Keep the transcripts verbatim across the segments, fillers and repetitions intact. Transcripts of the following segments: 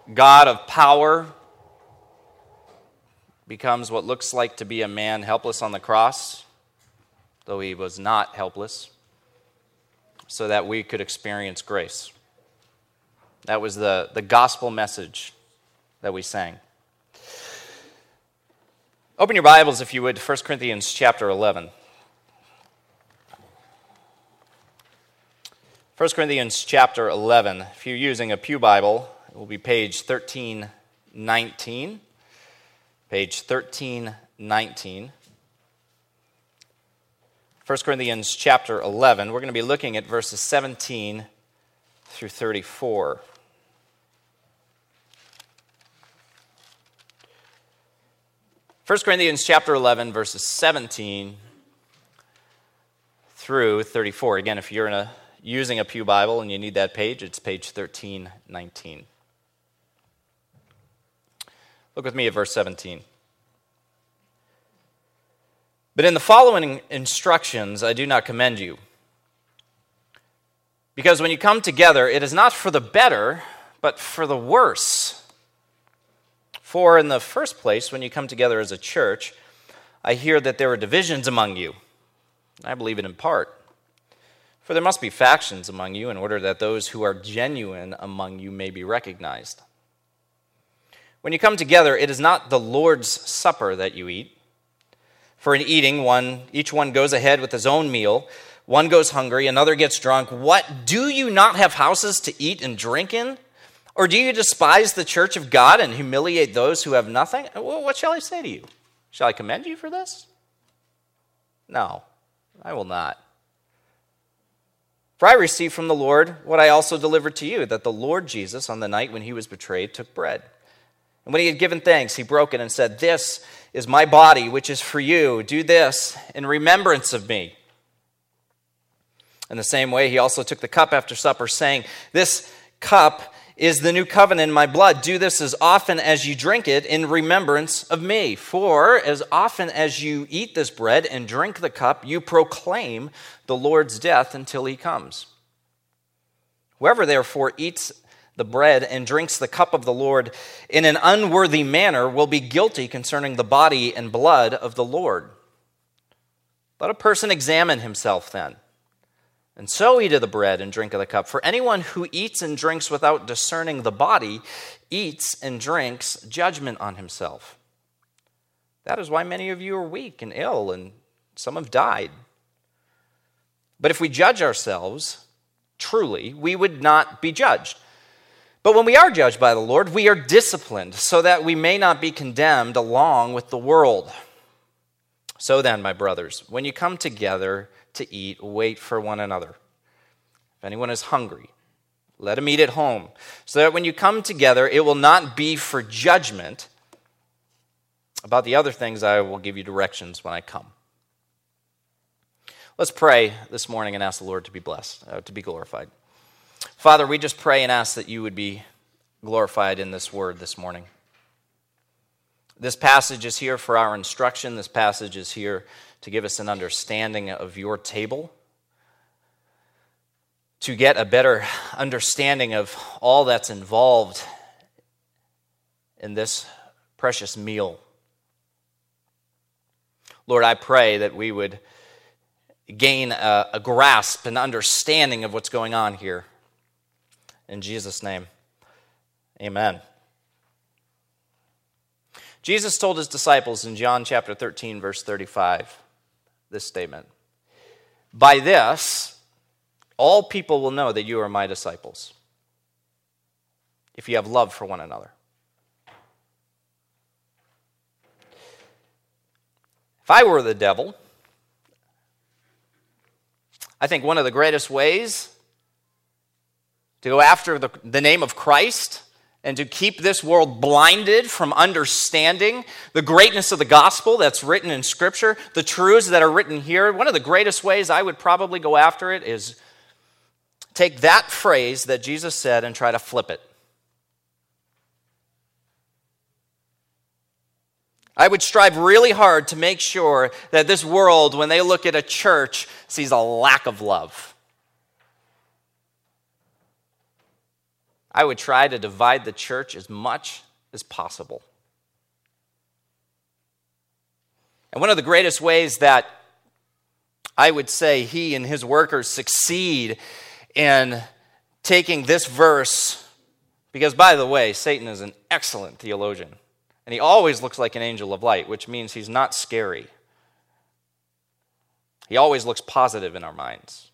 God of power becomes what looks like to be a man helpless on the cross, though he was not helpless, so that we could experience grace. That was the, the gospel message that we sang. Open your Bibles, if you would, to First Corinthians chapter eleven. First Corinthians chapter eleven. If you're using a pew Bible, it will be page thirteen nineteen. Page thirteen nineteen. First Corinthians chapter eleven. We're going to be looking at verses seventeen through thirty-four. First Corinthians chapter eleven, verses seventeen through thirty-four. Again, if you're in a, using a pew Bible and you need that page, it's page thirteen nineteen. Look with me at verse seventeen. But in the following instructions I do not commend you, because when you come together, it is not for the better, but for the worse. For in the first place, when you come together as a church, I hear that there are divisions among you. I believe it in part. For there must be factions among you in order that those who are genuine among you may be recognized. When you come together, it is not the Lord's Supper that you eat. For in eating, one, each one goes ahead with his own meal. One goes hungry, another gets drunk. What, do you not have houses to eat and drink in? Or do you despise the church of God and humiliate those who have nothing? Well, what shall I say to you? Shall I commend you for this? No, I will not. For I received from the Lord what I also delivered to you, that the Lord Jesus, on the night when he was betrayed, took bread. And when he had given thanks, he broke it and said, "This is my body, which is for you. Do this in remembrance of me." In the same way, he also took the cup after supper, saying, "This cup is the new covenant in my blood. Do this as often as you drink it in remembrance of me. For as often as you eat this bread and drink the cup, you proclaim the Lord's death until he comes. Whoever therefore eats the bread and drinks the cup of the Lord in an unworthy manner will be guilty concerning the body and blood of the Lord. Let a person examine himself then, and so eat of the bread and drink of the cup. For anyone who eats and drinks without discerning the body eats and drinks judgment on himself. That is why many of you are weak and ill, and some have died. But if we judge ourselves truly, we would not be judged. But when we are judged by the Lord, we are disciplined, so that we may not be condemned along with the world. So then, my brothers, when you come together to eat, wait for one another. If anyone is hungry, let him eat at home, so that when you come together, it will not be for judgment. About the other things, I will give you directions when I come. Let's pray this morning and ask the Lord to be blessed, uh, to be glorified. Father, we just pray and ask that you would be glorified in this word this morning. This passage is here for our instruction. This passage is here to give us an understanding of your table, to get a better understanding of all that's involved in this precious meal. Lord, I pray that we would gain a, a grasp, an understanding of what's going on here. In Jesus' name, amen. Jesus told his disciples in John chapter thirteen, verse thirty-five, this statement: "By this, all people will know that you are my disciples, if you have love for one another." If I were the devil, I think one of the greatest ways to go after the, the name of Christ and to keep this world blinded from understanding the greatness of the gospel that's written in Scripture, the truths that are written here, one of the greatest ways I would probably go after it is take that phrase that Jesus said and try to flip it. I would strive really hard to make sure that this world, when they look at a church, sees a lack of love. I would try to divide the church as much as possible. And one of the greatest ways that I would say he and his workers succeed in taking this verse, because by the way, Satan is an excellent theologian, and he always looks like an angel of light, which means he's not scary. He always looks positive in our minds.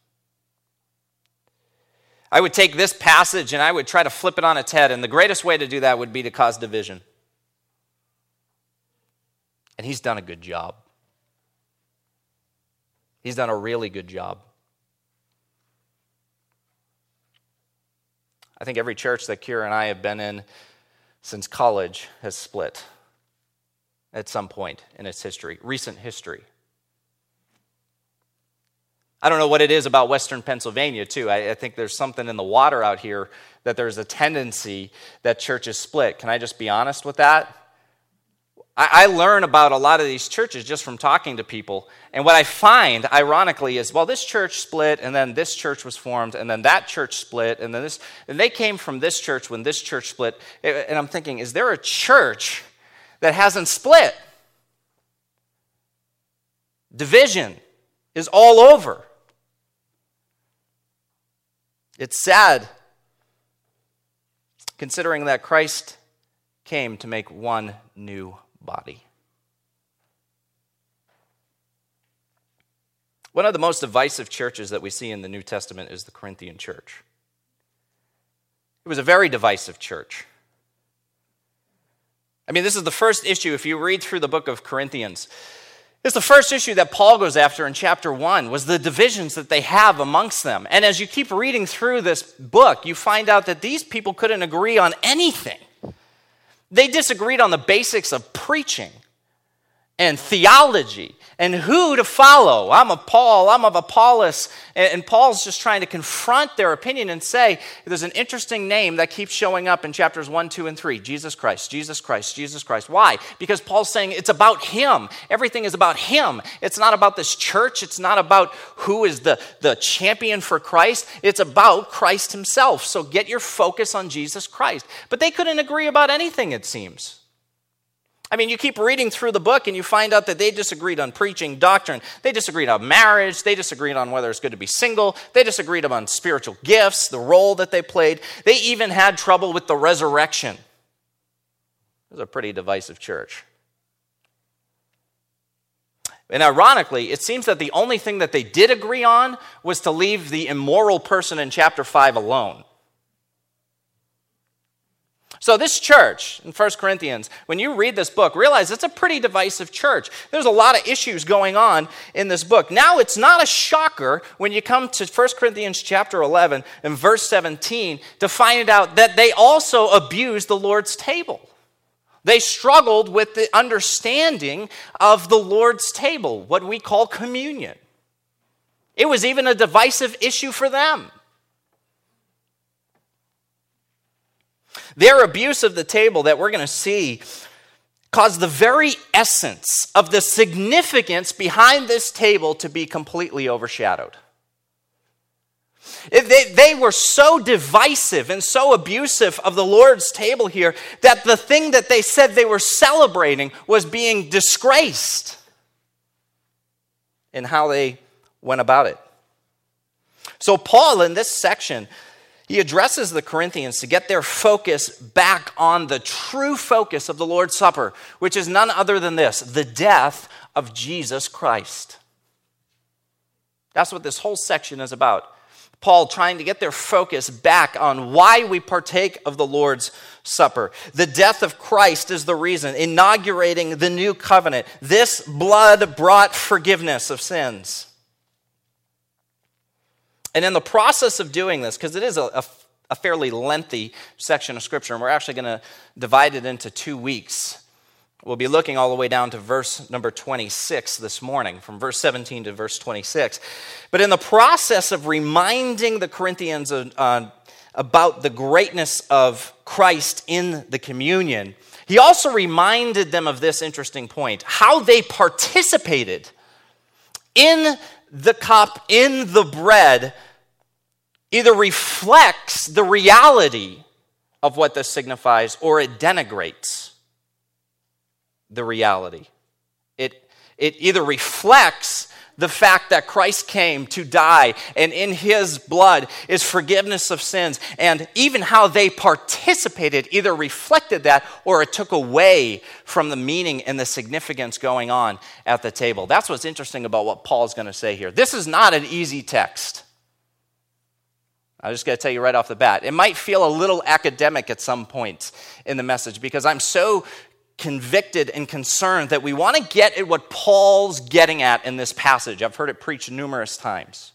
I would take this passage and I would try to flip it on its head, and the greatest way to do that would be to cause division. And he's done a good job. He's done a really good job. I think every church that Kira and I have been in since college has split at some point in its history, recent history. I don't know what it is about Western Pennsylvania, too. I, I think there's something in the water out here that there's a tendency that churches split. Can I just be honest with that? I, I learn about a lot of these churches just from talking to people. And what I find, ironically, is, well, this church split, and then this church was formed, and then that church split, and then this, and they came from this church when this church split. And I'm thinking, is there a church that hasn't split? Division is all over. It's sad, considering that Christ came to make one new body. One of the most divisive churches that we see in the New Testament is the Corinthian church. It was a very divisive church. I mean, this is the first issue, if you read through the book of Corinthians, it's the first issue that Paul goes after in chapter one, was the divisions that they have amongst them. And as you keep reading through this book, you find out that these people couldn't agree on anything. They disagreed on the basics of preaching and theology and who to follow. I'm of Paul, I'm of Apollos. And Paul's just trying to confront their opinion and say, there's an interesting name that keeps showing up in chapters one, two, and three. Jesus Christ, Jesus Christ, Jesus Christ. Why? Because Paul's saying it's about him. Everything is about him. It's not about this church. It's not about who is the, the champion for Christ. It's about Christ himself. So get your focus on Jesus Christ. But they couldn't agree about anything, it seems. I mean, you keep reading through the book and you find out that they disagreed on preaching, doctrine. They disagreed on marriage. They disagreed on whether it's good to be single. They disagreed on spiritual gifts, the role that they played. They even had trouble with the resurrection. It was a pretty divisive church. And ironically, it seems that the only thing that they did agree on was to leave the immoral person in chapter five alone. So this church in First Corinthians, when you read this book, realize it's a pretty divisive church. There's a lot of issues going on in this book. Now, it's not a shocker when you come to First Corinthians chapter eleven and verse seventeen to find out that they also abused the Lord's table. They struggled with the understanding of the Lord's table, what we call communion. It was even a divisive issue for them. Their abuse of the table that we're going to see caused the very essence of the significance behind this table to be completely overshadowed. They, they were so divisive and so abusive of the Lord's table here that the thing that they said they were celebrating was being disgraced in how they went about it. So Paul, in this section, he addresses the Corinthians to get their focus back on the true focus of the Lord's Supper, which is none other than this, the death of Jesus Christ. That's what this whole section is about. Paul trying to get their focus back on why we partake of the Lord's Supper. The death of Christ is the reason, inaugurating the new covenant. This blood brought forgiveness of sins. And in the process of doing this, because it is a, a, a fairly lengthy section of Scripture, and we're actually going to divide it into two weeks. We'll be looking all the way down to verse number twenty-six this morning, from verse seventeen to verse twenty-six. But in the process of reminding the Corinthians uh, about the greatness of Christ in the communion, he also reminded them of this interesting point, how they participated in the cup, in the bread, either reflects the reality of what this signifies, or it denigrates the reality. It, it either reflects the fact that Christ came to die, and in his blood is forgiveness of sins, and even how they participated either reflected that or it took away from the meaning and the significance going on at the table. That's what's interesting about what Paul's going to say here. This is not an easy text. I'm just going to tell you right off the bat. It might feel a little academic at some points in the message because I'm so convicted and concerned that we want to get at what Paul's getting at in this passage. I've heard it preached numerous times.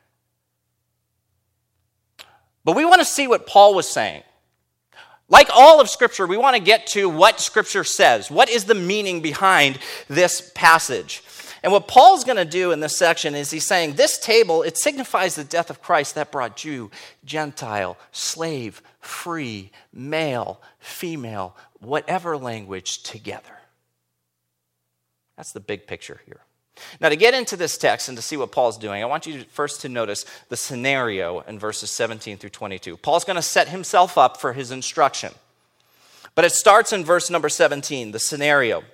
But we want to see what Paul was saying. Like all of Scripture, we want to get to what Scripture says. What is the meaning behind this passage? And what Paul's going to do in this section is he's saying this table, it signifies the death of Christ that brought Jew, Gentile, slave, free, male, female, whatever language together. That's the big picture here. Now, to get into this text and to see what Paul's doing, I want you first to notice the scenario in verses seventeen through twenty-two. Paul's going to set himself up for his instruction. But it starts in verse number seventeen, the scenario.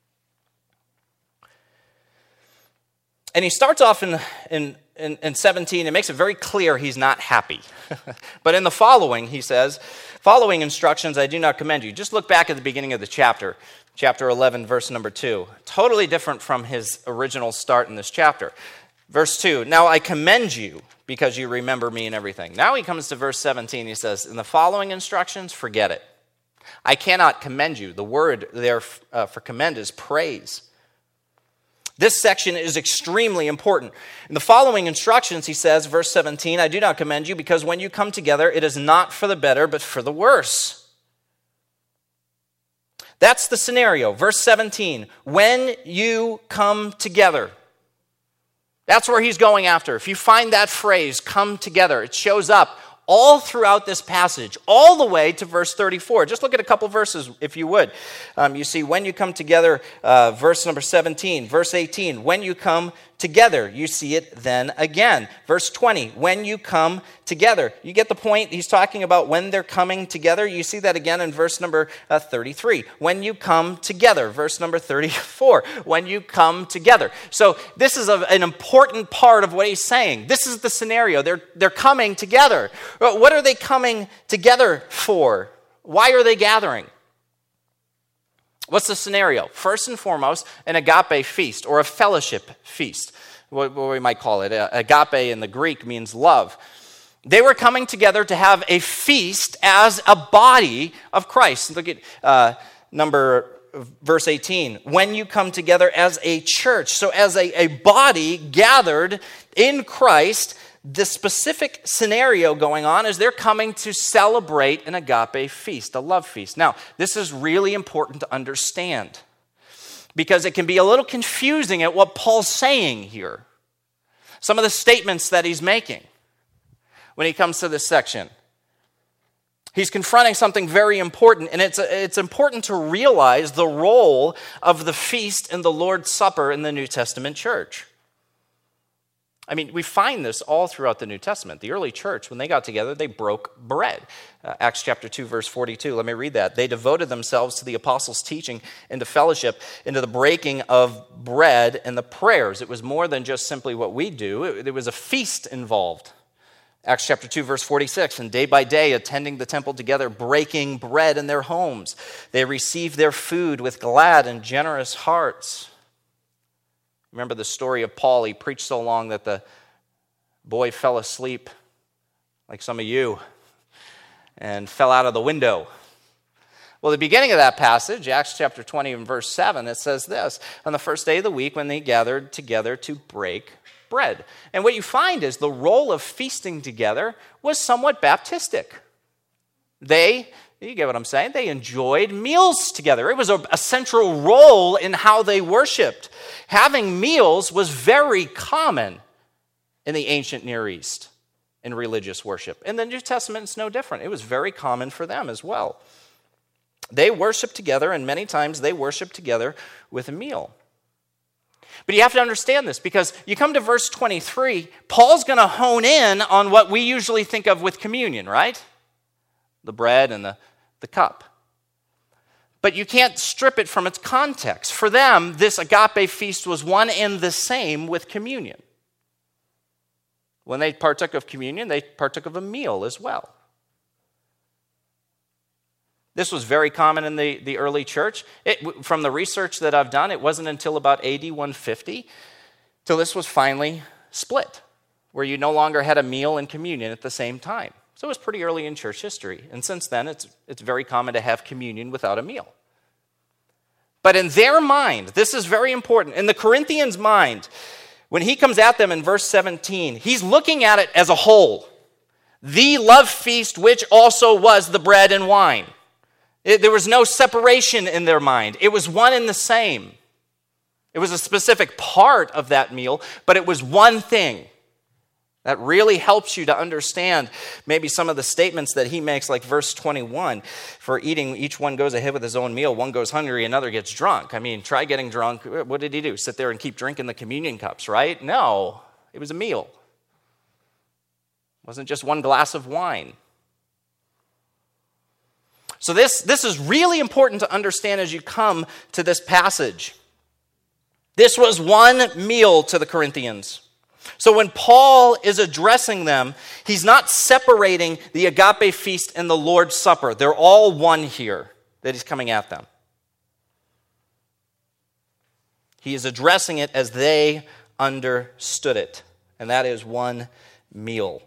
And he starts off in, in, in, in seventeen and makes it very clear he's not happy. But in the following, he says, following instructions I do not commend you. Just look back at the beginning of the chapter, chapter eleven, verse number two. Totally different from his original start in this chapter. Verse two, now I commend you because you remember me and everything. Now he comes to verse seventeen, he says, in the following instructions, forget it. I cannot commend you. The word there uh, for commend is praise. This section is extremely important. In the following instructions, he says, verse seventeen, I do not commend you because when you come together, it is not for the better, but for the worse. That's the scenario. Verse seventeen, when you come together. That's where he's going after. If you find that phrase, come together, it shows up all throughout this passage, all the way to verse thirty-four. Just look at a couple verses, if you would. Um, you see, when you come together, uh, verse number seventeen. Verse eighteen, when you come together. You see it then again. Verse twenty, when you come together. You get the point? He's talking about when they're coming together. You see that again in verse number uh, thirty-three. When you come together. Verse number thirty-four, when you come together. So this is a, an important part of what he's saying. This is the scenario. They're, they're coming together. What are they coming together for? Why are they gathering? What's the scenario? First and foremost, an agape feast or a fellowship feast, what we might call it. Agape in the Greek means love. They were coming together to have a feast as a body of Christ. Look at uh, number verse eighteen. When you come together as a church, so as a, a body gathered in Christ. The specific scenario going on is they're coming to celebrate an agape feast, a love feast. Now, this is really important to understand because it can be a little confusing at what Paul's saying here. Some of the statements that he's making when he comes to this section. He's confronting something very important, and it's, it's important to realize the role of the feast in the Lord's Supper in the New Testament church. I mean, we find this all throughout the New Testament. The early church, when they got together, they broke bread. Uh, Acts chapter two, verse forty-two. Let me read that. They devoted themselves to the apostles' teaching and to fellowship, into the breaking of bread and the prayers. It was more than just simply what we do. It, there was a feast involved. Acts chapter two, verse forty-six. And day by day, attending the temple together, breaking bread in their homes. They received their food with glad and generous hearts. Remember the story of Paul. He preached so long that the boy fell asleep, like some of you, and fell out of the window. Well, the beginning of that passage, Acts chapter twenty and verse seven, it says this, on the first day of the week when they gathered together to break bread. And what you find is the role of feasting together was somewhat Baptistic. They You get what I'm saying? They enjoyed meals together. It was a, a central role in how they worshiped. Having meals was very common in the ancient Near East in religious worship. In the New Testament, it's no different. It was very common for them as well. They worshiped together, and many times they worshiped together with a meal. But you have to understand this, because you come to verse twenty-three, Paul's going to hone in on what we usually think of with communion, right? the bread and the, the cup. But you can't strip it from its context. For them, this agape feast was one and the same with communion. When they partook of communion, they partook of a meal as well. This was very common in the, the early church. It, from the research that I've done, it wasn't until about A D one fifty till this was finally split, where you no longer had a meal and communion at the same time. So it was pretty early in church history. And since then, it's, it's very common to have communion without a meal. But in their mind, this is very important. In the Corinthians' mind, when he comes at them in verse seventeen, he's looking at it as a whole. The love feast, which also was the bread and wine. It, there was no separation in their mind. It was one and the same. It was a specific part of that meal, but it was one thing. That really helps you to understand maybe some of the statements that he makes, like verse twenty-one. For eating, each one goes ahead with his own meal. One goes hungry, another gets drunk. I mean, try getting drunk. What did he do? Sit there and keep drinking the communion cups, right? No, it was a meal. It wasn't just one glass of wine. So this, this is really important to understand as you come to this passage. This was one meal to the Corinthians. So when Paul is addressing them, he's not separating the agape feast and the Lord's Supper. They're all one here that he's coming at them. He is addressing it as they understood it, and that is one meal.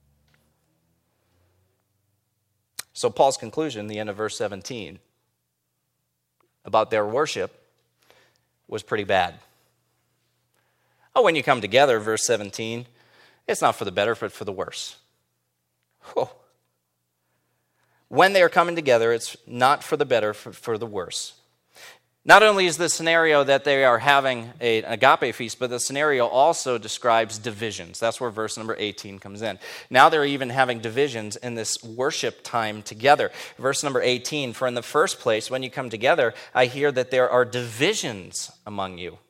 So Paul's conclusion, the end of verse seventeen, about their worship was pretty bad. Oh, when you come together, verse seventeen, it's not for the better, but for the worse. Whoa. When they are coming together, it's not for the better, for, for the worse. Not only is the scenario that they are having a, an agape feast, but the scenario also describes divisions. That's where verse number eighteen comes in. Now they're even having divisions in this worship time together. Verse number eighteen, for in the first place, when you come together, I hear that there are divisions among you.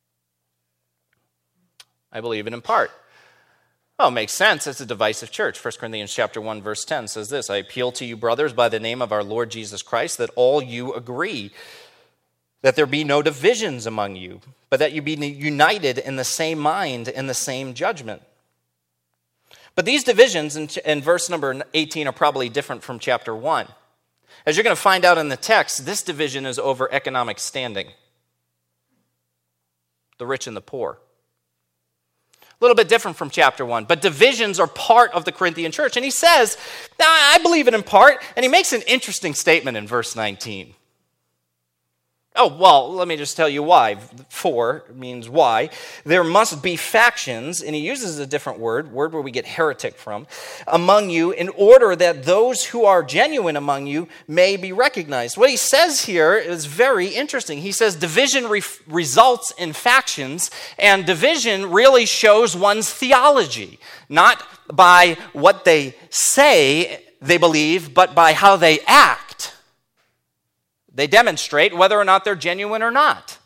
I believe it in part. Oh, it makes sense. It's a divisive church. First Corinthians chapter one, verse ten says this, I appeal to you, brothers, by the name of our Lord Jesus Christ, that all you agree, that there be no divisions among you, but that you be united in the same mind, in the same judgment. But these divisions in, in verse number eighteen are probably different from chapter one. As you're going to find out in the text, this division is over economic standing. The rich and the poor. A little bit different from chapter one, but divisions are part of the Corinthian church. And he says, I believe it in part, and he makes an interesting statement in verse nineteen. Oh, well, let me just tell you why. For means why. There must be factions, and he uses a different word, word where we get heretic from, among you, in order that those who are genuine among you may be recognized. What he says here is very interesting. He says division re- results in factions, and division really shows one's theology, not by what they say they believe, but by how they act. They demonstrate whether or not they're genuine or not.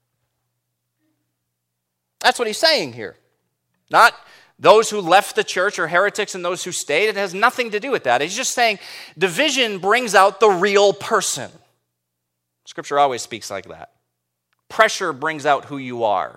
That's what he's saying here. Not those who left the church are heretics and those who stayed. It has nothing to do with that. He's just saying division brings out the real person. Scripture always speaks like that. Pressure brings out who you are.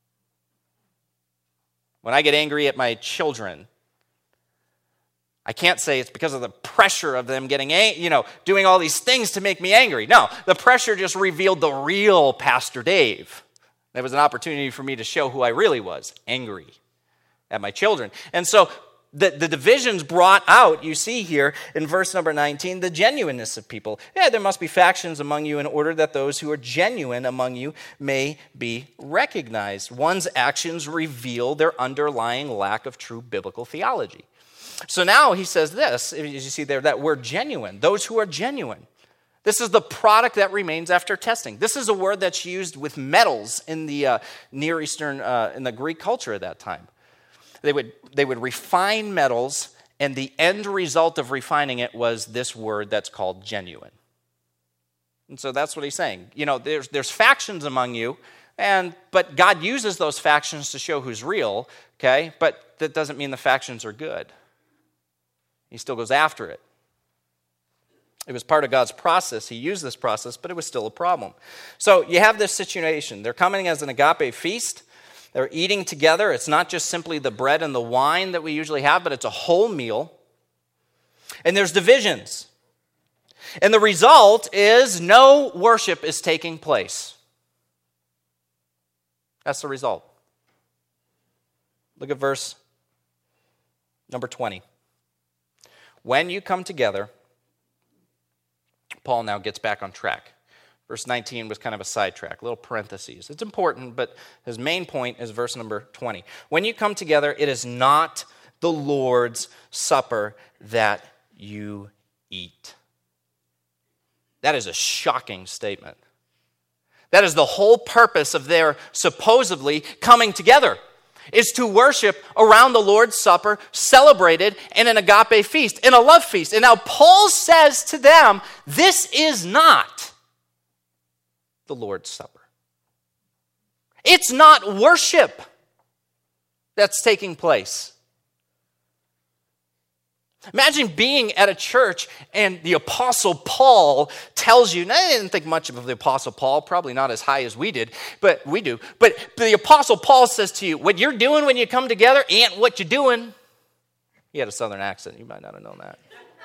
When I get angry at my children, I can't say it's because of the pressure of them getting, you know, doing all these things to make me angry. No, the pressure just revealed the real Pastor Dave. There was an opportunity for me to show who I really was, angry at my children. And so the, the divisions brought out, you see here in verse number nineteen, the genuineness of people. Yeah, there must be factions among you in order that those who are genuine among you may be recognized. One's actions reveal their underlying lack of true biblical theology. So now he says this, as you see there, that word genuine, those who are genuine. This is the product that remains after testing. This is a word that's used with metals in the uh, Near Eastern, uh, in the Greek culture at that time. They would, they would refine metals, and the end result of refining it was this word that's called genuine. And so that's what he's saying. You know, there's, there's factions among you, and but God uses those factions to show who's real, okay? But that doesn't mean the factions are good. He still goes after it. It was part of God's process. He used this process, but it was still a problem. So you have this situation. They're coming as an agape feast. They're eating together. It's not just simply the bread and the wine that we usually have, but it's a whole meal. And there's divisions. And the result is no worship is taking place. That's the result. Look at verse number twenty. When you come together, Paul now gets back on track. Verse nineteen was kind of a sidetrack, little parentheses. It's important, but his main point is verse number twenty. When you come together, it is not the Lord's supper that you eat. That is a shocking statement. That is the whole purpose of their supposedly coming together, is to worship around the Lord's Supper, celebrated in an agape feast, in a love feast. And now Paul says to them, this is not the Lord's Supper. It's not worship that's taking place. Imagine being at a church and the Apostle Paul tells you, and I didn't think much of the Apostle Paul, probably not as high as we did, but we do. But the Apostle Paul says to you, what you're doing when you come together ain't what you're doing. He had a southern accent. You might not have known that.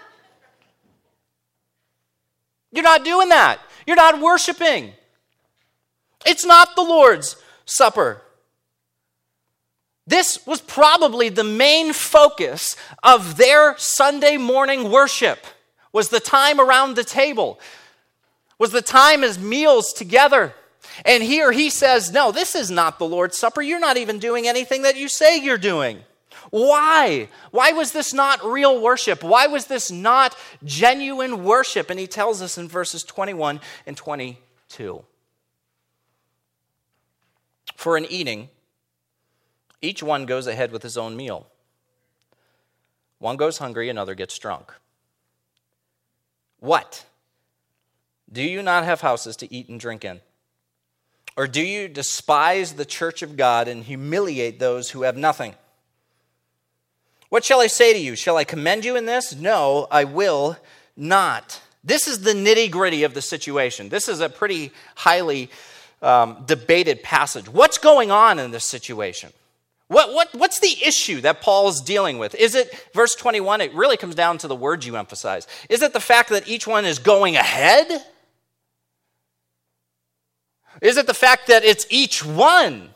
You're not doing that. You're not worshiping. It's not the Lord's Supper. This was probably the main focus of their Sunday morning worship, was the time around the table, was the time as meals together. And here he says, no, this is not the Lord's Supper. You're not even doing anything that you say you're doing. Why? Why was this not real worship? Why was this not genuine worship? And he tells us in verses twenty-one and twenty-two. For an eating, each one goes ahead with his own meal. One goes hungry, another gets drunk. What? Do you not have houses to eat and drink in? Or do you despise the church of God and humiliate those who have nothing? What shall I say to you? Shall I commend you in this? No, I will not. This is the nitty-gritty of the situation. This is a pretty highly um, debated passage. What's going on in this situation? What, what, what's the issue that Paul is dealing with? Is it, verse twenty-one, it really comes down to the words you emphasize. Is it the fact that each one is going ahead? Is it the fact that it's each one?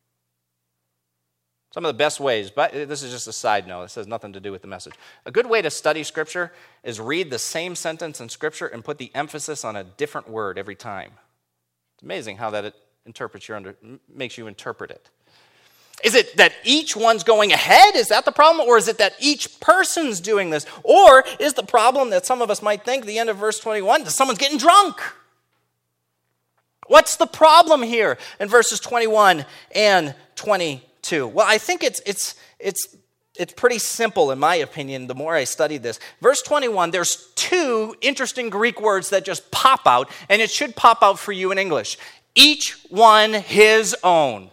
Some of the best ways, but this is just a side note. This has nothing to do with the message. A good way to study Scripture is read the same sentence in Scripture and put the emphasis on a different word every time. It's amazing how that it interprets your under, makes you interpret it. Is it that each one's going ahead? Is that the problem? Or is it that each person's doing this? Or is the problem that some of us might think, the end of verse twenty-one, that someone's getting drunk? What's the problem here in verses twenty-one and twenty-two? Well, I think it's it's it's it's pretty simple in my opinion, the more I study this. Verse twenty-one, there's two interesting Greek words that just pop out, and it should pop out for you in English. Each one his own.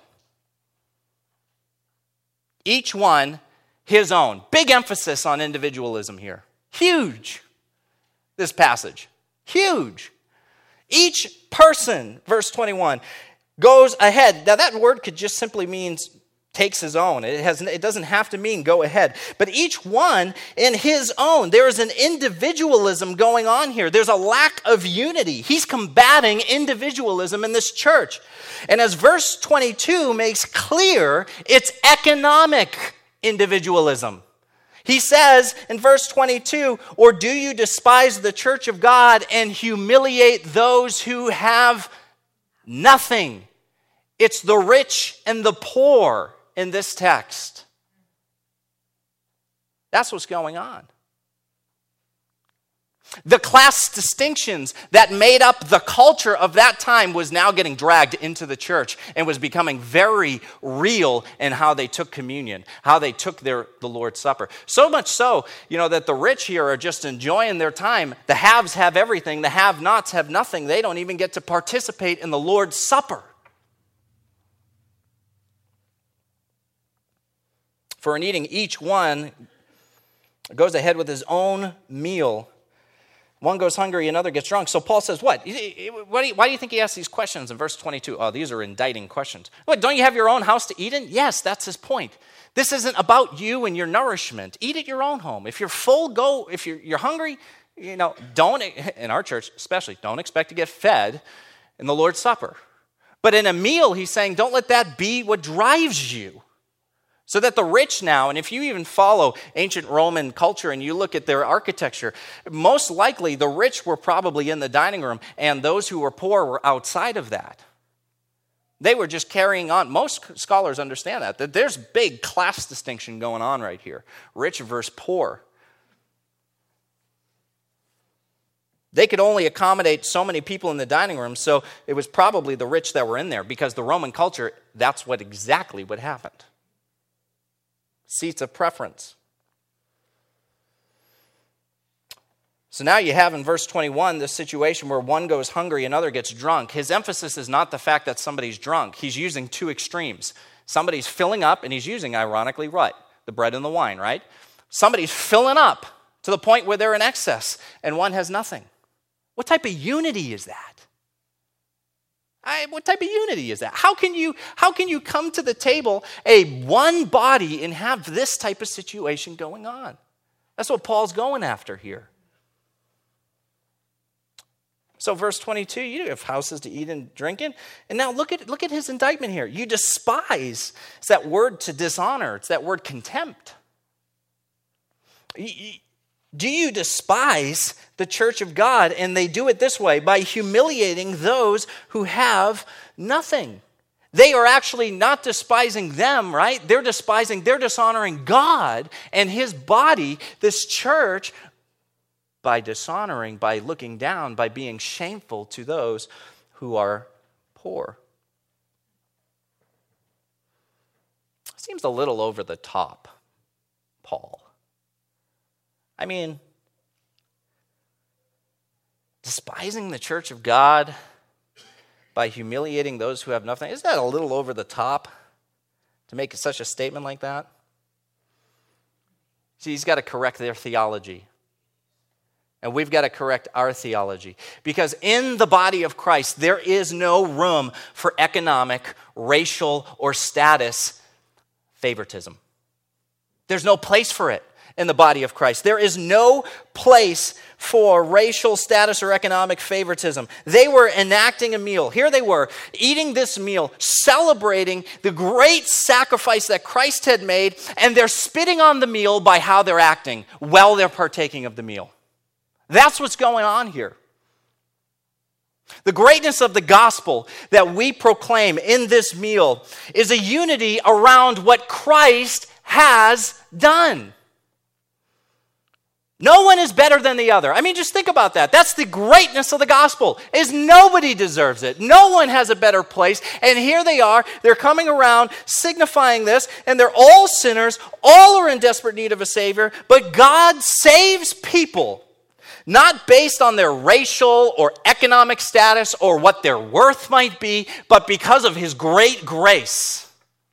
Each one his own. Big emphasis on individualism here. Huge, this passage. Huge. Each person, verse twenty-one, goes ahead. Now that word could just simply mean takes his own. It has. It doesn't have to mean go ahead. But each one in his own. There is an individualism going on here. There's a lack of unity. He's combating individualism in this church. And as verse twenty-two makes clear, it's economic individualism. He says in verse twenty-two, or do you despise the church of God and humiliate those who have nothing? It's the rich and the poor in this text. That's what's going on. The class distinctions that made up the culture of that time was now getting dragged into the church and was becoming very real in how they took communion, how they took their the Lord's Supper. So much so, you know, that the rich here are just enjoying their time. The haves have everything. The have-nots have nothing. They don't even get to participate in the Lord's Supper. For in eating, each one goes ahead with his own meal. One goes hungry, another gets drunk. So Paul says, what? Why do you think he asks these questions in verse twenty-two? Oh, these are indicting questions. What, don't you have your own house to eat in? Yes, that's his point. This isn't about you and your nourishment. Eat at your own home. If you're full, go. If you're, you're hungry, you know, don't, in our church especially, don't expect to get fed in the Lord's Supper. But in a meal, he's saying, don't let that be what drives you. So that the rich now, and if you even follow ancient Roman culture and you look at their architecture, most likely the rich were probably in the dining room and those who were poor were outside of that. They were just carrying on. Most scholars understand that, that there's big class distinction going on right here. Rich versus poor. They could only accommodate so many people in the dining room, so it was probably the rich that were in there because the Roman culture, that's what exactly what happened. Seats of preference. So now you have in verse twenty-one this situation where one goes hungry, another gets drunk. His emphasis is not the fact that somebody's drunk. He's using two extremes. Somebody's filling up, and he's using, ironically, what? The bread and the wine, right? Somebody's filling up to the point where they're in excess, and one has nothing. What type of unity is that? I, what type of unity is that? How can you how can you come to the table, a one body, and have this type of situation going on? That's what Paul's going after here. So verse twenty-two, you have houses to eat and drink in. And now look at look at his indictment here. You despise. It's that word to dishonor. It's that word contempt. Do you despise the church of God? And they do it this way, by humiliating those who have nothing. They are actually not despising them, right? They're despising, they're dishonoring God and his body, this church, by dishonoring, by looking down, by being shameful to those who are poor. Seems a little over the top, Paul. I mean, despising the church of God by humiliating those who have nothing, isn't that a little over the top to make such a statement like that? See, he's got to correct their theology. And we've got to correct our theology. Because in the body of Christ, there is no room for economic, racial, or status favoritism. There's no place for it in the body of Christ. There is no place for racial status or economic favoritism. They were enacting a meal. Here they were, eating this meal, celebrating the great sacrifice that Christ had made, and they're spitting on the meal by how they're acting while they're partaking of the meal. That's what's going on here. The greatness of the gospel that we proclaim in this meal is a unity around what Christ has done. No one is better than the other. I mean, just think about that. That's the greatness of the gospel, is nobody deserves it. No one has a better place. And here they are. They're coming around signifying this, and they're all sinners. All are in desperate need of a Savior. But God saves people, not based on their racial or economic status or what their worth might be, but because of his great grace.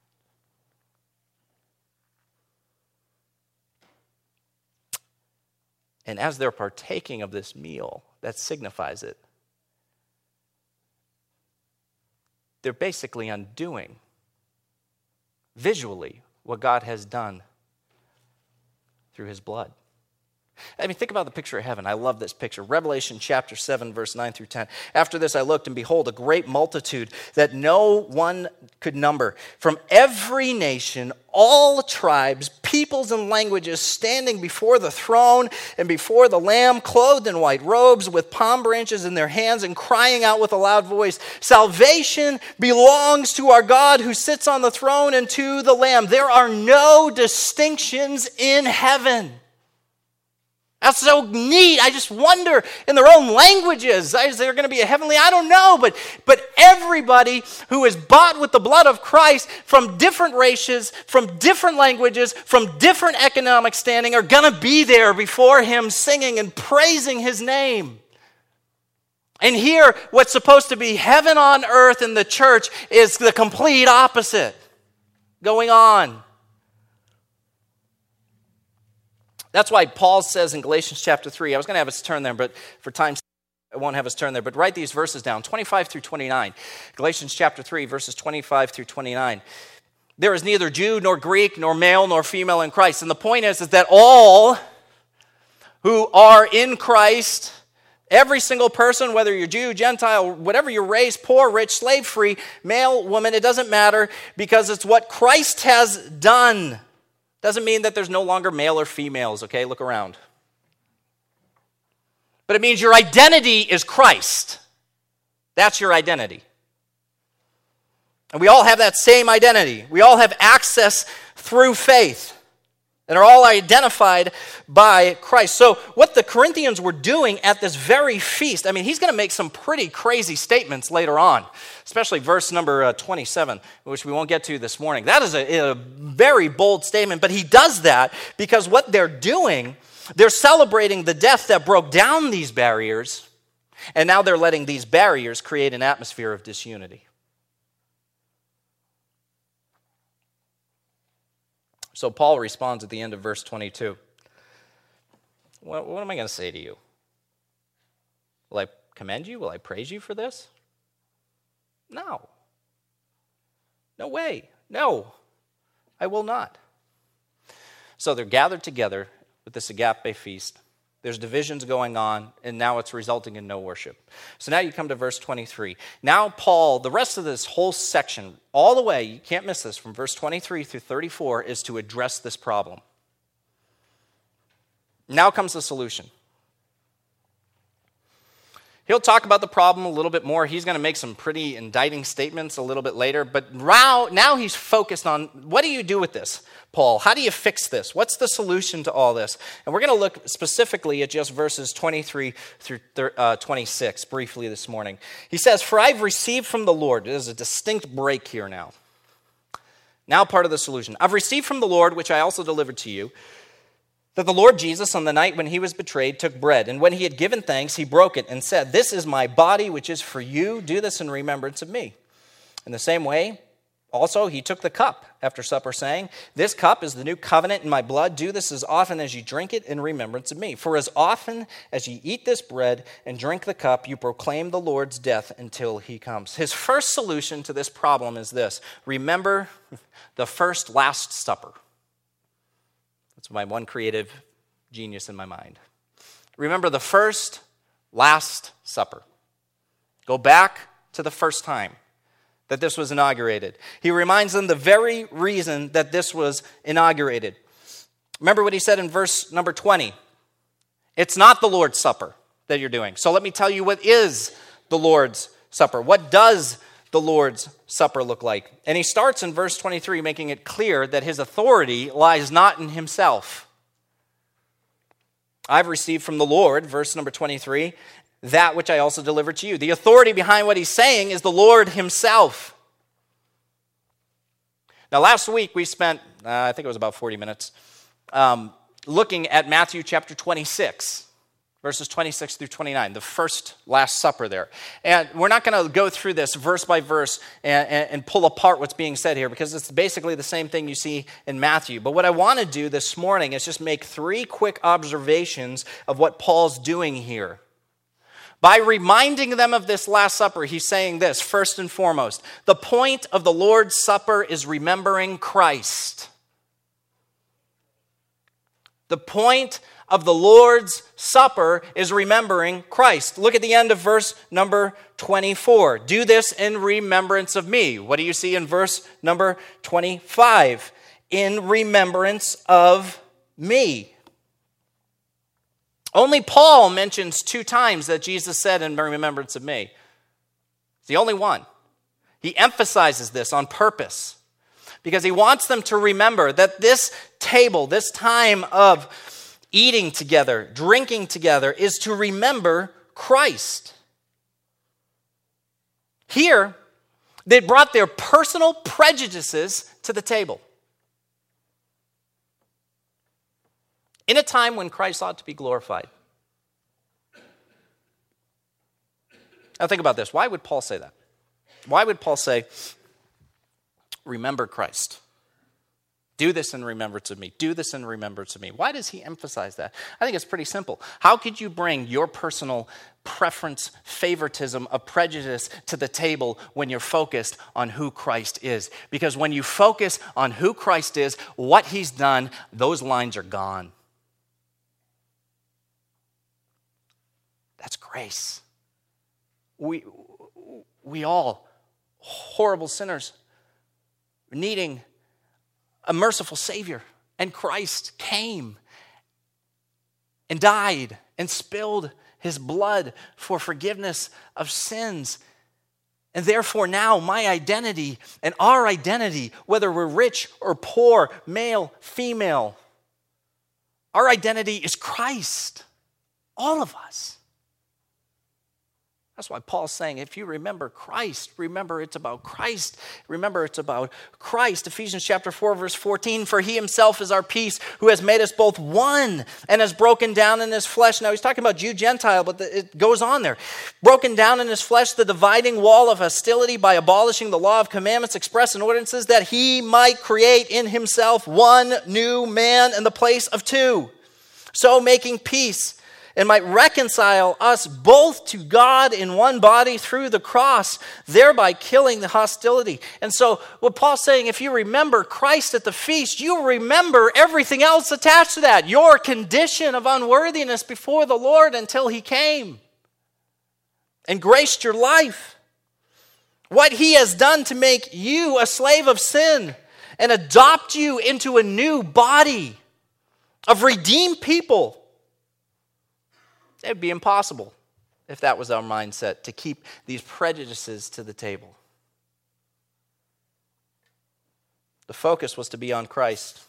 And as they're partaking of this meal that signifies it, they're basically undoing visually what God has done through his blood. I mean, think about the picture of heaven. I love this picture. Revelation chapter seven, verse nine through ten. After this I looked, and behold, a great multitude that no one could number, from every nation, all tribes, peoples, and languages, standing before the throne and before the Lamb, clothed in white robes, with palm branches in their hands, and crying out with a loud voice, "Salvation belongs to our God who sits on the throne and to the Lamb." There are no distinctions in heaven. That's so neat. I just wonder, in their own languages, is there going to be a heavenly? I don't know, but, but everybody who is bought with the blood of Christ from different races, from different languages, from different economic standing are going to be there before him singing and praising his name. And here, what's supposed to be heaven on earth in the church is the complete opposite going on. That's why Paul says in Galatians chapter three, I was going to have us turn there, but for time's sake, I won't have us turn there, but write these verses down, twenty-five through twenty-nine. Galatians chapter three, verses twenty-five through twenty-nine. There is neither Jew nor Greek nor male nor female in Christ. And the point is, is that all who are in Christ, every single person, whether you're Jew, Gentile, whatever your race, poor, rich, slave free, male, woman, it doesn't matter, because it's what Christ has done. Doesn't mean that there's no longer male or females, okay? Look around. But it means your identity is Christ. That's your identity. And we all have that same identity. We all have access through faith and are all identified by Christ. So what the Corinthians were doing at this very feast, I mean, he's going to make some pretty crazy statements later on, especially verse number uh, twenty-seven, which we won't get to this morning. That is a, a very bold statement, but he does that because what they're doing, they're celebrating the death that broke down these barriers, and now they're letting these barriers create an atmosphere of disunity. So Paul responds at the end of verse twenty-two. What, what am I going to say to you? Will I commend you? Will I praise you for this? No. No way. No, I will not. So they're gathered together with this agape feast. There's divisions going on, and now it's resulting in no worship. So now you come to verse twenty-three. Now Paul, the rest of this whole section, all the way, you can't miss this, from verse twenty-three through thirty-four, is to address this problem. Now comes the solution. He'll talk about the problem a little bit more. He's going to make some pretty indicting statements a little bit later. But now, now he's focused on, what do you do with this, Paul? How do you fix this? What's the solution to all this? And we're going to look specifically at just verses twenty-three through twenty-six briefly this morning. He says, "For I've received from the Lord," there's a distinct break here now. Now part of the solution. "I've received from the Lord, which I also delivered to you, that the Lord Jesus, on the night when he was betrayed, took bread, and when he had given thanks, he broke it and said, 'This is my body, which is for you. Do this in remembrance of me.' In the same way, also he took the cup after supper, saying, 'This cup is the new covenant in my blood. Do this as often as you drink it in remembrance of me. For as often as you eat this bread and drink the cup, you proclaim the Lord's death until he comes.'" His first solution to this problem is this: remember the first Last Supper. That's my one creative genius in my mind. Remember the first Last Supper. Go back to the first time that this was inaugurated. He reminds them the very reason that this was inaugurated. Remember what he said in verse number twenty. It's not the Lord's Supper that you're doing. So let me tell you what is the Lord's Supper. What does the Lord's Supper look like? And he starts in verse twenty-three, making it clear that his authority lies not in himself. "I've received from the Lord," verse number twenty-three, "that which I also delivered to you." The authority behind what he's saying is the Lord himself. Now, last week we spent, uh, I think it was about forty minutes, um, looking at Matthew chapter twenty-six. Verses twenty-six through twenty-nine, the first Last Supper there. And we're not going to go through this verse by verse and, and, and pull apart what's being said here, because it's basically the same thing you see in Matthew. But what I want to do this morning is just make three quick observations of what Paul's doing here. By reminding them of this Last Supper, he's saying this, first and foremost: the point of the Lord's Supper is remembering Christ. The point of the Lord's Supper is remembering Christ. Look at the end of verse number twenty-four. "Do this in remembrance of me." What do you see in verse number twenty-five? "In remembrance of me." Only Paul mentions two times that Jesus said, "in remembrance of me." It's the only one. He emphasizes this on purpose because he wants them to remember that this table, this time of eating together, drinking together, is to remember Christ. Here, they brought their personal prejudices to the table. In a time when Christ ought to be glorified. Now think about this. Why would Paul say that? Why would Paul say, remember Christ? Do this in remembrance of me. Do this in remembrance of me. Why does he emphasize that? I think it's pretty simple. How could you bring your personal preference, favoritism, a prejudice to the table when you're focused on who Christ is? Because when you focus on who Christ is, what he's done, those lines are gone. That's grace. We, we all, horrible sinners, needing a merciful Savior, and Christ came and died and spilled his blood for forgiveness of sins. And therefore now my identity and our identity, whether we're rich or poor, male, female, our identity is Christ. All of us. That's why Paul's saying, if you remember Christ, remember it's about Christ. Remember it's about Christ. Ephesians chapter four, verse fourteen, for he himself is our peace, who has made us both one and has broken down in his flesh. Now he's talking about Jew, Gentile, but the, it goes on there. Broken down in his flesh the dividing wall of hostility by abolishing the law of commandments expressed in ordinances, that he might create in himself one new man in the place of two, so making peace, and might reconcile us both to God in one body through the cross, thereby killing the hostility. And so what Paul's saying, if you remember Christ at the feast, you remember everything else attached to that. Your condition of unworthiness before the Lord until he came and graced your life. What he has done to make you a slave of sin and adopt you into a new body of redeemed people. It would be impossible, if that was our mindset, to keep these prejudices to the table. The focus was to be on Christ.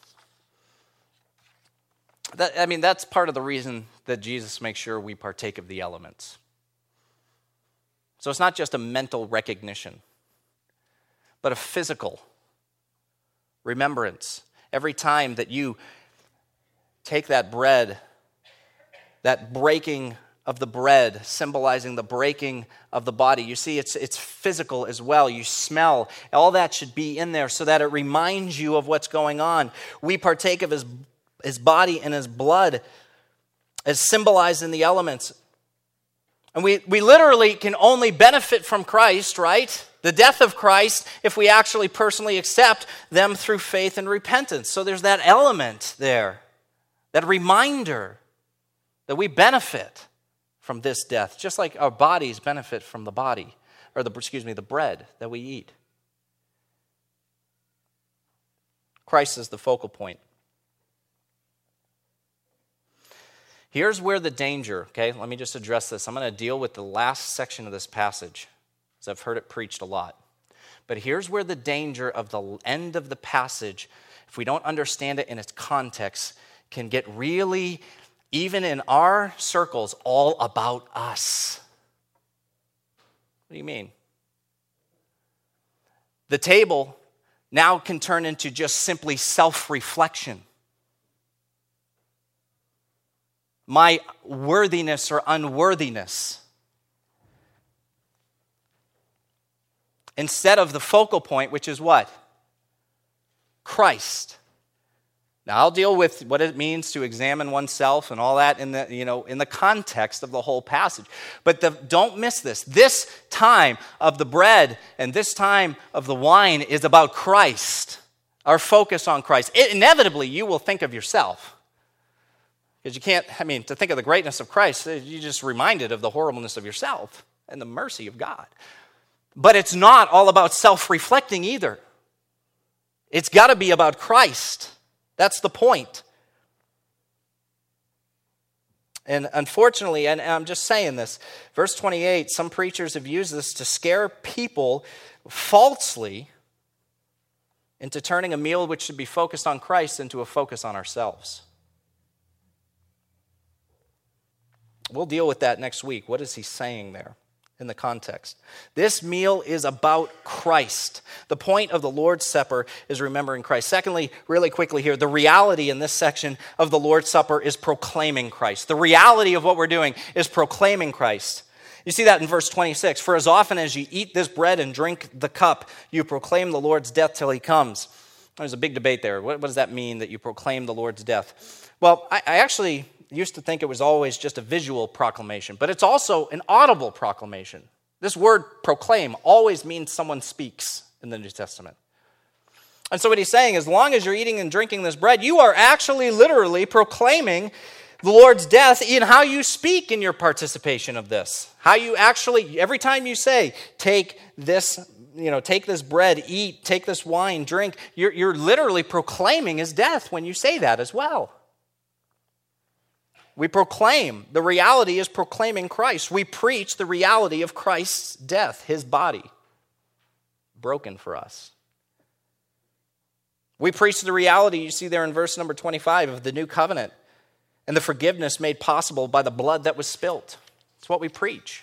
That, I mean, that's part of the reason that Jesus makes sure we partake of the elements. So it's not just a mental recognition, but a physical remembrance. Every time that you take that bread, that breaking of the bread, symbolizing the breaking of the body. You see, it's it's physical as well. You smell. All that should be in there so that it reminds you of what's going on. We partake of his, his body and his blood as symbolized in the elements. And we, we literally can only benefit from Christ, right? The death of Christ, if we actually personally accept them through faith and repentance. So there's that element there, that reminder that we benefit from this death, just like our bodies benefit from the body, or the, excuse me, the bread that we eat. Christ is the focal point. Here's where the danger, okay, let me just address this. I'm going to deal with the last section of this passage, because I've heard it preached a lot. But here's where the danger of the end of the passage, if we don't understand it in its context, can get really, even in our circles, all about us. What do you mean? The table now can turn into just simply self-reflection. My worthiness or unworthiness. Instead of the focal point, which is what? Christ. Now, I'll deal with what it means to examine oneself and all that in the, you know, in the context of the whole passage. But the, don't miss this. This time of the bread and this time of the wine is about Christ, our focus on Christ. It, inevitably, you will think of yourself. Because you can't, I mean, to think of the greatness of Christ, you're just reminded of the horribleness of yourself and the mercy of God. But it's not all about self-reflecting either. It's got to be about Christ. That's the point. And unfortunately, and I'm just saying this, verse twenty-eight, some preachers have used this to scare people falsely into turning a meal which should be focused on Christ into a focus on ourselves. We'll deal with that next week. What is he saying there in the context? This meal is about Christ. The point of the Lord's Supper is remembering Christ. Secondly, really quickly here, the reality in this section of the Lord's Supper is proclaiming Christ. The reality of what we're doing is proclaiming Christ. You see that in verse twenty-six. For as often as you eat this bread and drink the cup, you proclaim the Lord's death till he comes. There's a big debate there. What, what does that mean that you proclaim the Lord's death? Well, I, I actually used to think it was always just a visual proclamation, but it's also an audible proclamation. This word proclaim always means someone speaks in the New Testament. And so what he's saying, as long as you're eating and drinking this bread, you are actually literally proclaiming the Lord's death in how you speak in your participation of this. How you actually, every time you say, take this, you know, take this bread, eat, take this wine, drink, you're, you're literally proclaiming his death when you say that as well. We proclaim, the reality is proclaiming Christ. We preach the reality of Christ's death, his body, broken for us. We preach the reality, you see there in verse number twenty-five, of the new covenant and the forgiveness made possible by the blood that was spilt. It's what we preach.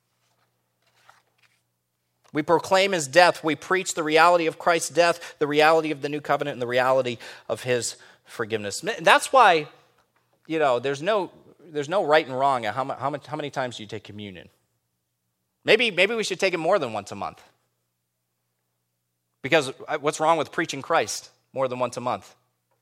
We proclaim his death. We preach the reality of Christ's death, the reality of the new covenant, and the reality of his forgiveness. That's why, you know, there's no there's no right and wrong. How, how, much, how many times do you take communion? Maybe, maybe we should take it more than once a month. Because what's wrong with preaching Christ more than once a month?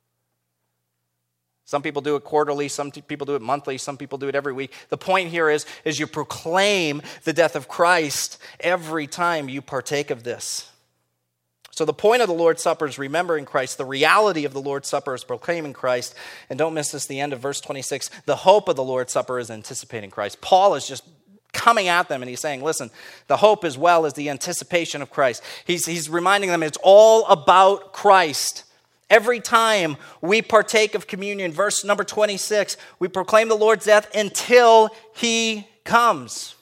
Some people do it quarterly, some people do it monthly, some people do it every week. The point here is, is you proclaim the death of Christ every time you partake of this. So the point of the Lord's Supper is remembering Christ. The reality of the Lord's Supper is proclaiming Christ. And don't miss this, the end of verse twenty-six. The hope of the Lord's Supper is anticipating Christ. Paul is just coming at them and he's saying, listen, the hope as well as the anticipation of Christ. He's, he's reminding them it's all about Christ. Every time we partake of communion, verse number twenty-six, we proclaim the Lord's death until he comes.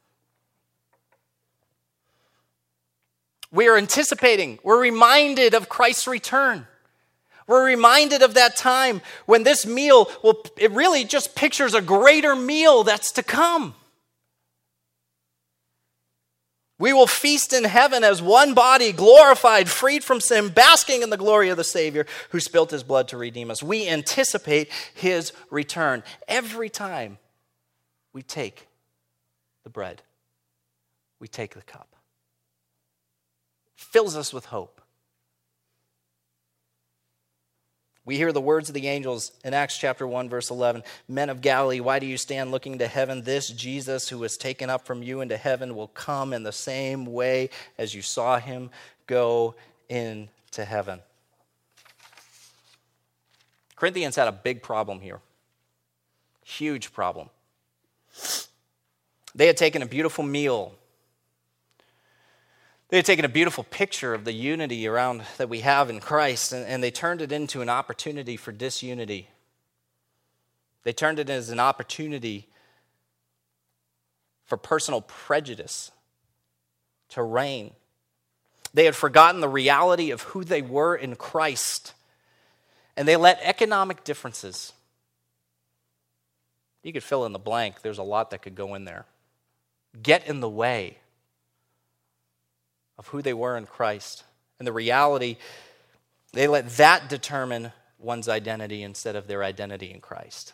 We are anticipating, we're reminded of Christ's return. We're reminded of that time when this meal, will, it really just pictures a greater meal that's to come. We will feast in heaven as one body, glorified, freed from sin, basking in the glory of the Savior who spilt his blood to redeem us. We anticipate his return every time we take the bread, we take the cup. It fills us with hope. We hear the words of the angels in Acts chapter one, verse eleven. Men of Galilee, why do you stand looking to heaven? This Jesus who was taken up from you into heaven will come in the same way as you saw him go into heaven. Corinthians had a big problem here. Huge problem. They had taken a beautiful meal. They had taken a beautiful picture of the unity around that we have in Christ, and, and they turned it into an opportunity for disunity. They turned it as an opportunity for personal prejudice to reign. They had forgotten the reality of who they were in Christ, and they let economic differences, you could fill in the blank, there's a lot that could go in there, get in the way of who they were in Christ. And the reality, they let that determine one's identity instead of their identity in Christ.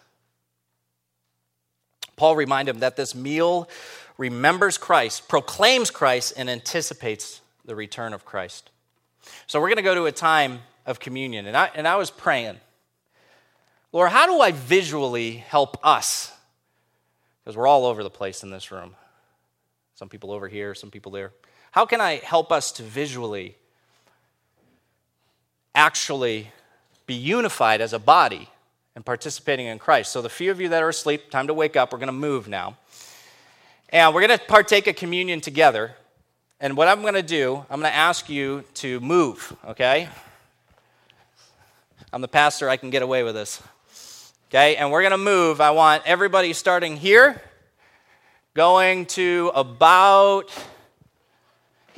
Paul reminded them that this meal remembers Christ, proclaims Christ, and anticipates the return of Christ. So we're going to go to a time of communion. And I, and I was praying, Lord, how do I visually help us? Because we're all over the place in this room. Some people over here, some people there. How can I help us to visually actually be unified as a body and participating in Christ? So the few of you that are asleep, time to wake up. We're going to move now. And we're going to partake of communion together. And what I'm going to do, I'm going to ask you to move, okay? I'm the pastor. I can get away with this. Okay? And we're going to move. I want everybody starting here, going to about